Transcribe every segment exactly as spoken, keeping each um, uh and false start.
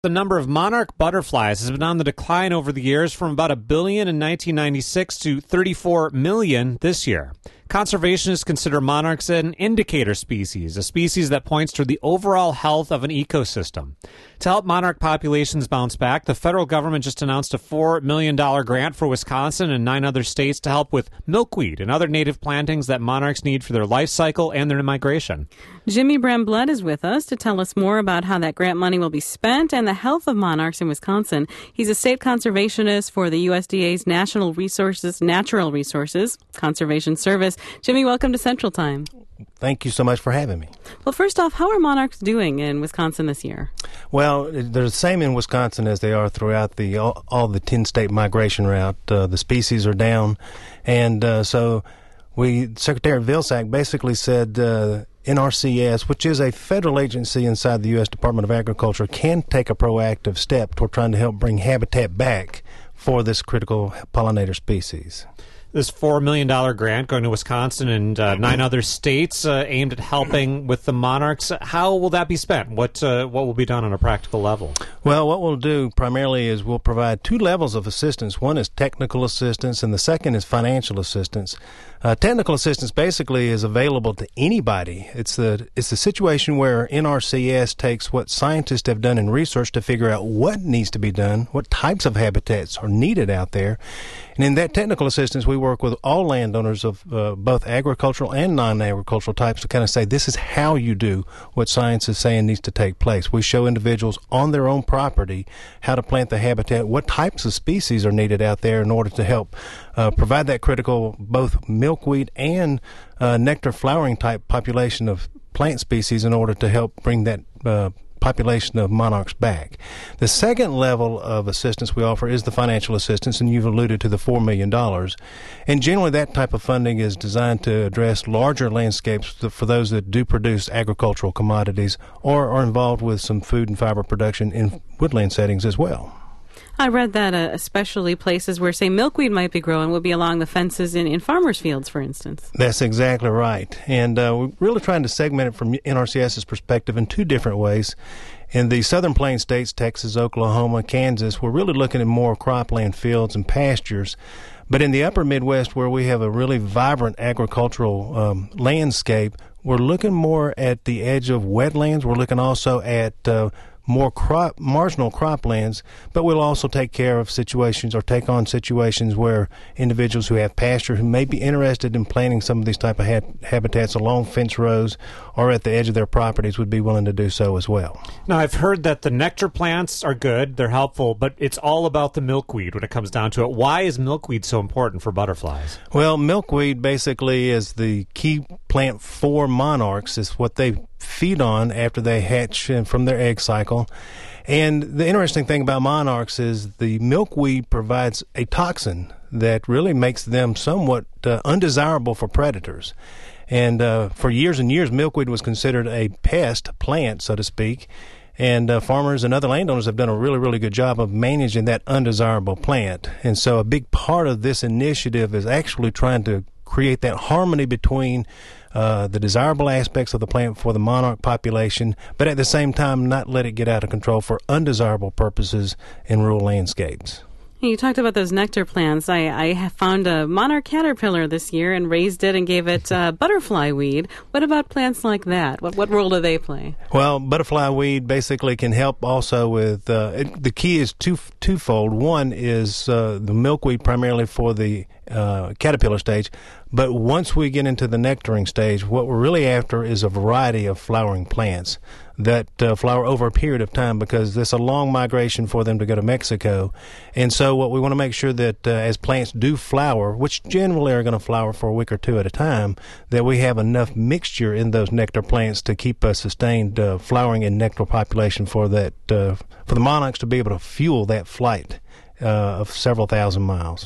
The number of monarch butterflies has been on the decline over the years from about a billion in nineteen ninety-six to thirty-four million this year. Conservationists consider monarchs an indicator species, a species that points to the overall health of an ecosystem. To help monarch populations bounce back, the federal government just announced a four million dollars grant for Wisconsin and nine other states to help with milkweed and other native plantings that monarchs need for their life cycle and their migration. Jimmy Bremblood is with us to tell us more about how that grant money will be spent and the health of monarchs in Wisconsin. He's a state conservationist for the U S D A's National Resources, Natural Resources Conservation Service. Jimmy, welcome to Central Time. Thank you so much for having me. Well, first off, how are monarchs doing in Wisconsin this year? Well, they're the same in Wisconsin as they are throughout the all, all the ten-state migration route. Uh, the species are down, and uh, so we Secretary Vilsack basically said uh, N R C S, which is a federal agency inside the U S Department of Agriculture, can take a proactive step toward trying to help bring habitat back for this critical pollinator species. This four million dollars grant going to Wisconsin and uh, nine other states uh, aimed at helping with the monarchs. How will that be spent? What uh, what will be done on a practical level? Well, what we'll do primarily is we'll provide two levels of assistance. One is technical assistance, and the second is financial assistance. Uh, technical assistance basically is available to anybody. It's the it's the situation where N R C S takes what scientists have done in research to figure out what needs to be done, what types of habitats are needed out there. And in that technical assistance, we work with all landowners of uh, both agricultural and non-agricultural types to kind of say, this is how you do what science is saying needs to take place. We show individuals on their own property how to plant the habitat, what types of species are needed out there in order to help uh, provide that critical both milkweed and uh, nectar flowering type population of plant species in order to help bring that uh, population of monarchs back. The second level of assistance we offer is the financial assistance, and you've alluded to the four million dollars. And generally that type of funding is designed to address larger landscapes for those that do produce agricultural commodities or are involved with some food and fiber production in woodland settings as well. I read that uh, especially places where, say, milkweed might be growing would be along the fences in, in farmers' fields, for instance. That's exactly right. And uh, we're really trying to segment it from NRCS's perspective in two different ways. In the southern plains states, Texas, Oklahoma, Kansas, we're really looking at more cropland fields and pastures. But in the upper Midwest, where we have a really vibrant agricultural um, landscape, we're looking more at the edge of wetlands. We're looking also at uh, more crop, marginal croplands, but we'll also take care of situations or take on situations where individuals who have pasture who may be interested in planting some of these type of ha- habitats along fence rows or at the edge of their properties would be willing to do so as well. Now, I've heard that the nectar plants are good, they're helpful, but it's all about the milkweed when it comes down to it. Why is milkweed so important for butterflies? Well, milkweed basically is the key plant for monarchs. It's what they feed on after they hatch from their egg cycle. And the interesting thing about monarchs is the milkweed provides a toxin that really makes them somewhat uh, undesirable for predators. And uh, for years and years, milkweed was considered a pest plant, so to speak. And uh, farmers and other landowners have done a really, really good job of managing that undesirable plant. And so a big part of this initiative is actually trying to create that harmony between uh, the desirable aspects of the plant for the monarch population, but at the same time not let it get out of control for undesirable purposes in rural landscapes. You talked about those nectar plants. I, I have found a monarch caterpillar this year and raised it and gave it uh, butterfly weed. What about plants like that? What what role do they play? Well, butterfly weed basically can help also with, uh, it, the key is two, twofold. One is uh, the milkweed primarily for the uh, caterpillar stage, but once we get into the nectaring stage, what we're really after is a variety of flowering plants that uh, flower over a period of time because there's a long migration for them to go to Mexico. And so what we want to make sure that uh, as plants do flower, which generally are going to flower for a week or two at a time, that we have enough mixture in those nectar plants to keep a sustained uh, flowering and nectar population for that uh, for the monarchs to be able to fuel that flight uh, of several thousand miles.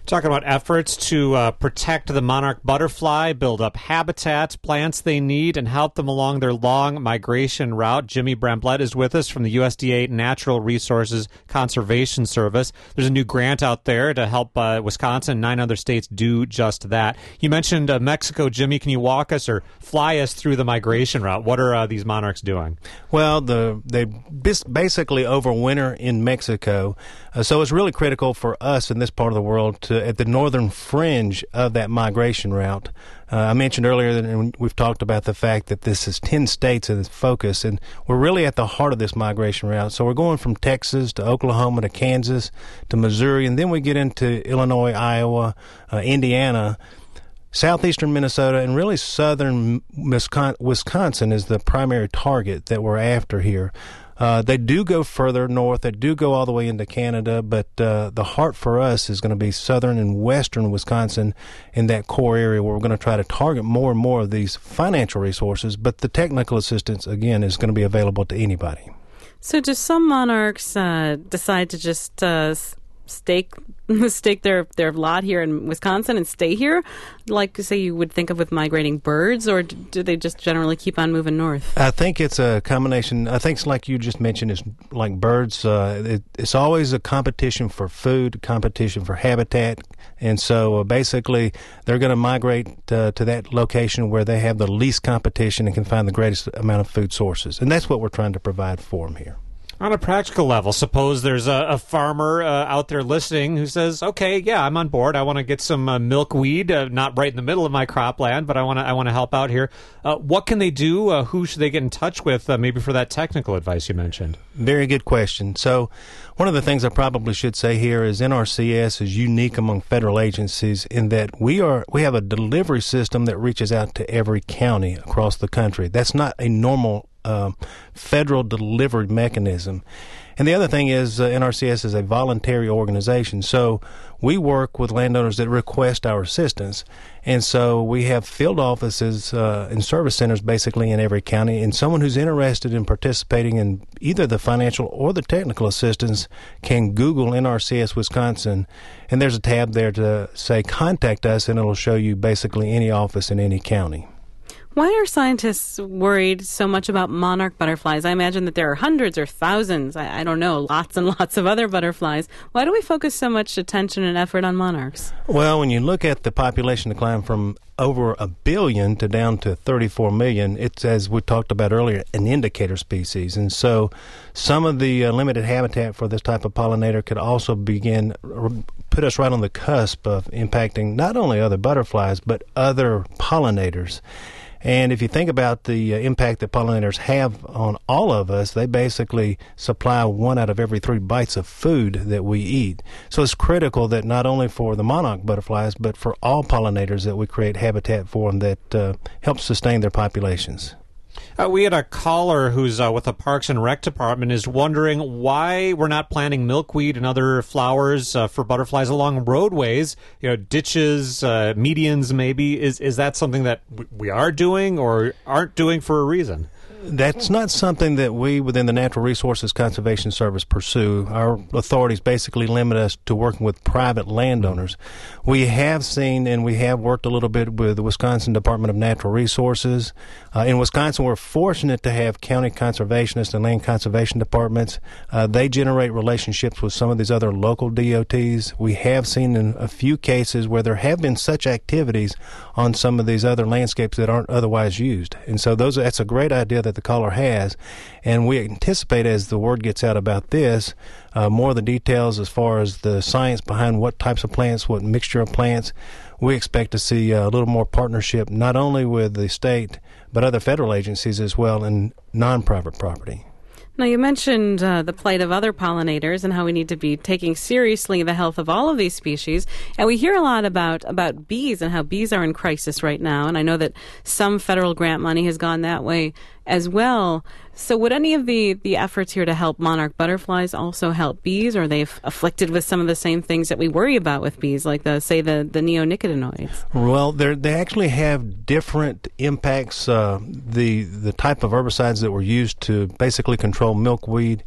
Talking about efforts to uh, protect the monarch butterfly, build up habitat, plants they need, and help them along their long migration route. Jimmy Bramblett is with us from the U S D A Natural Resources Conservation Service. There's a new grant out there to help uh, Wisconsin and nine other states do just that. You mentioned uh, Mexico. Jimmy, can you walk us or fly us through the migration route? What are uh, these monarchs doing? Well, the they basically overwinter in Mexico, uh, so it's really critical for us in this part of the world to at the northern fringe of that migration route. Uh, I mentioned earlier that we've talked about the fact that this is ten states in its focus, and we're really at the heart of this migration route. So we're going from Texas to Oklahoma to Kansas to Missouri, and then we get into Illinois, Iowa, uh, Indiana, southeastern Minnesota, and really southern Wisconsin is the primary target that we're after here. Uh, they do go further north. They do go all the way into Canada, but uh, the heart for us is going to be southern and western Wisconsin in that core area where we're going to try to target more and more of these financial resources, but the technical assistance, again, is going to be available to anybody. So do some monarchs uh, decide to just uh, stake stake their, their lot here in Wisconsin and stay here, like, say, you would think of with migrating birds, or do they just generally keep on moving north? I think it's a combination. I think it's like you just mentioned, it's like birds. Uh, it, it's always a competition for food, competition for habitat, and so uh, basically they're going to migrate uh, to that location where they have the least competition and can find the greatest amount of food sources, and that's what we're trying to provide for them here. On a practical level, suppose there's a, a farmer uh, out there listening who says, okay, yeah, I'm on board. I want to get some uh, milkweed, uh, not right in the middle of my cropland, but I want to I want to help out here. Uh, what can they do? Uh, who should they get in touch with, uh, maybe for that technical advice you mentioned? Very good question. So one of the things I probably should say here is N R C S is unique among federal agencies in that we are we have a delivery system that reaches out to every county across the country. That's not a normal Uh, federal delivery mechanism. And the other thing is uh, N R C S is a voluntary organization, so we work with landowners that request our assistance, and so we have field offices uh, and service centers basically in every county, and someone who's interested in participating in either the financial or the technical assistance can Google N R C S Wisconsin, and there's a tab there to say contact us, and it'll show you basically any office in any county. Why are scientists worried so much about monarch butterflies? I imagine that there are hundreds or thousands, I, I don't know, lots and lots of other butterflies. Why do we focus so much attention and effort on monarchs? Well, when you look at the population decline from over a billion to down to thirty-four million, it's, as we talked about earlier, an indicator species. And so some of the uh, limited habitat for this type of pollinator could also begin, put us right on the cusp of impacting not only other butterflies, but other pollinators. And if you think about the uh, impact that pollinators have on all of us, they basically supply one out of every three bites of food that we eat. So it's critical that not only for the monarch butterflies, but for all pollinators that we create habitat for them that uh, helps sustain their populations. Uh, we had a caller who's uh, with the Parks and Rec Department is wondering why we're not planting milkweed and other flowers uh, for butterflies along roadways, you know, ditches, uh, medians maybe. Is is that something that w- we are doing or aren't doing for a reason? That's not something that we within the Natural Resources Conservation Service pursue. Our authorities basically limit us to working with private landowners. We have seen and we have worked a little bit with the Wisconsin Department of Natural Resources. Uh, in Wisconsin, we're fortunate to have county conservationists and land conservation departments. Uh, they generate relationships with some of these other local D O Ts. We have seen in a few cases where there have been such activities on some of these other landscapes that aren't otherwise used. And so those that's a great idea that the caller has, and we anticipate as the word gets out about this, uh, more of the details as far as the science behind what types of plants, what mixture of plants. We expect to see a little more partnership not only with the state but other federal agencies as well in non-private property. Now, you mentioned uh, the plight of other pollinators and how we need to be taking seriously the health of all of these species. And we hear a lot about, about bees and how bees are in crisis right now. And I know that some federal grant money has gone that way as well. So would any of the, the efforts here to help monarch butterflies also help bees? Or are they f- afflicted with some of the same things that we worry about with bees, like, the say, the, the neonicotinoids? Well, they actually have different impacts. Uh, the, the type of herbicides that were used to basically control milkweed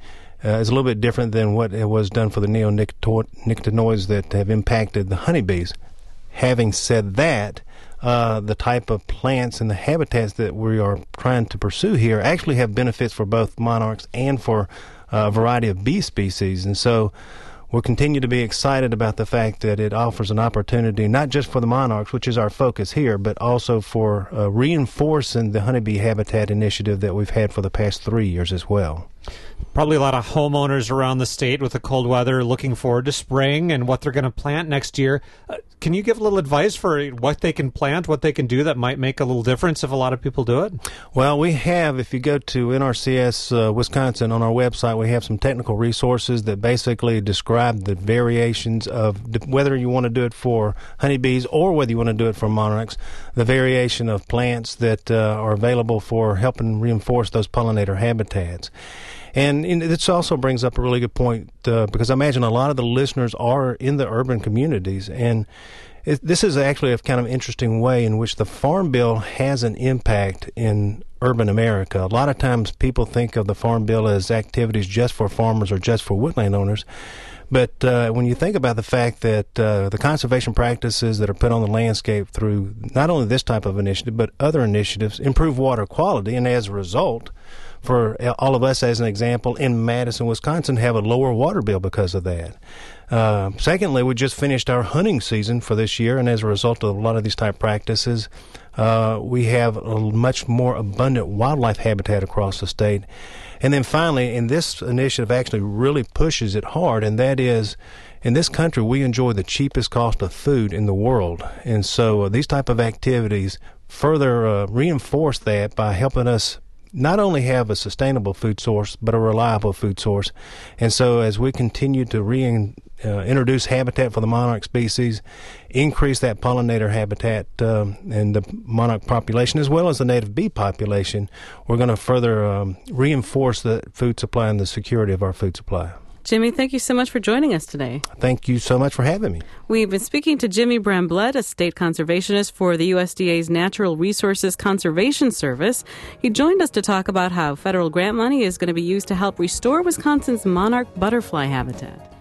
uh, is a little bit different than what it was done for the neonicotinoids that have impacted the honeybees. Having said that, uh, the type of plants and the habitats that we are trying to pursue here actually have benefits for both monarchs and for uh, a variety of bee species. And so we'll continue to be excited about the fact that it offers an opportunity not just for the monarchs, which is our focus here, but also for uh, reinforcing the honeybee habitat initiative that we've had for the past three years as well. Probably a lot of homeowners around the state with the cold weather looking forward to spring and what they're going to plant next year. Uh, can you give a little advice for what they can plant, what they can do that might make a little difference if a lot of people do it? Well, we have, if you go to N R C S uh, Wisconsin on our website, we have some technical resources that basically describe the variations of whether you want to do it for honeybees or whether you want to do it for monarchs, the variation of plants that uh, are available for helping reinforce those pollinator habitats. And this also brings up a really good point uh, because I imagine a lot of the listeners are in the urban communities, and it, this is actually a kind of interesting way in which the Farm Bill has an impact in urban America. A lot of times people think of the Farm Bill as activities just for farmers or just for woodland owners. But uh, when you think about the fact that uh, the conservation practices that are put on the landscape through not only this type of initiative but other initiatives improve water quality, and as a result, for all of us, as an example, in Madison, Wisconsin, have a lower water bill because of that. Uh, secondly, we just finished our hunting season for this year, and as a result of a lot of these type practices, uh, we have a much more abundant wildlife habitat across the state. And then finally, and this initiative actually really pushes it hard, and that is, in this country, we enjoy the cheapest cost of food in the world. And so uh, these type of activities further uh, reinforce that by helping us not only have a sustainable food source, but a reliable food source. And so as we continue to rein, uh, introduce habitat for the monarch species, increase that pollinator habitat um, and the monarch population, as well as the native bee population, we're going to further um, reinforce the food supply and the security of our food supply. Jimmy, thank you so much for joining us today. Thank you so much for having me. We've been speaking to Jimmy Bramblett, a state conservationist for the U S D A's Natural Resources Conservation Service. He joined us to talk about how federal grant money is going to be used to help restore Wisconsin's monarch butterfly habitat.